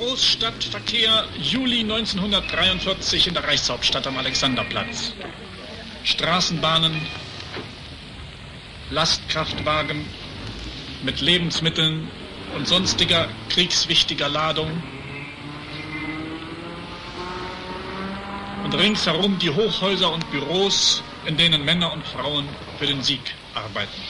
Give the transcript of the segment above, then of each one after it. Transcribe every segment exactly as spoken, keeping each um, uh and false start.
Großstadtverkehr Juli neunzehnhundertdreiundvierzig in der Reichshauptstadt am Alexanderplatz. Straßenbahnen, Lastkraftwagen mit Lebensmitteln und sonstiger kriegswichtiger Ladung. Und ringsherum die Hochhäuser und Büros, in denen Männer und Frauen für den Sieg arbeiten.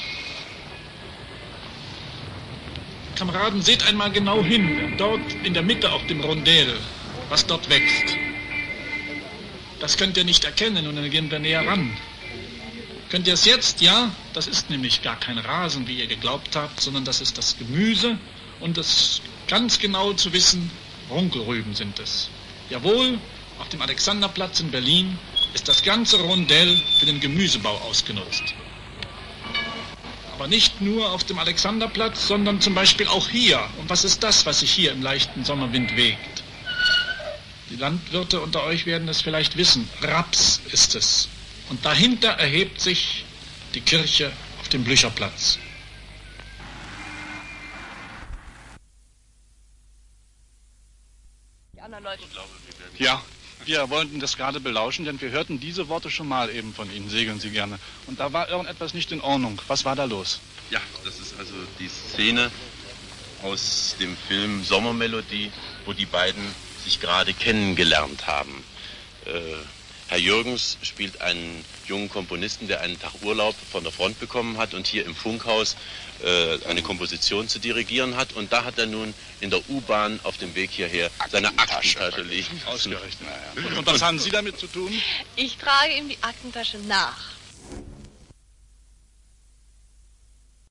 Kameraden, seht einmal genau hin, dort in der Mitte auf dem Rondell, was dort wächst. Das könnt ihr nicht erkennen und dann gehen wir näher ran. Könnt ihr es jetzt? Ja, das ist nämlich gar kein Rasen, wie ihr geglaubt habt, sondern das ist das Gemüse und das ganz genau zu wissen, Runkelrüben sind es. Jawohl, auf dem Alexanderplatz in Berlin ist das ganze Rondell für den Gemüsebau ausgenutzt. Aber nicht nur auf dem Alexanderplatz, sondern zum Beispiel auch hier. Und was ist das, was sich hier im leichten Sommerwind wägt? Die Landwirte unter euch werden es vielleicht wissen. Raps ist es. Und dahinter erhebt sich die Kirche auf dem Blücherplatz. Die anderen Leute. Ja, wir wollten das gerade belauschen, denn wir hörten diese Worte schon mal eben von Ihnen, segeln Sie gerne. Und da war irgendetwas nicht in Ordnung. Was war da los? Ja, das ist also die Szene aus dem Film Sommermelodie, wo die beiden sich gerade kennengelernt haben. Äh, Herr Jürgens spielt einen jungen Komponisten, der einen Tag Urlaub von der Front bekommen hat und hier im Funkhaus äh, eine Komposition zu dirigieren hat. Und da hat er nun in der U-Bahn auf dem Weg hierher seine Aktentasche liegen. Ausgerechnet. Und was haben Sie damit zu tun? Ich trage ihm die Aktentasche nach.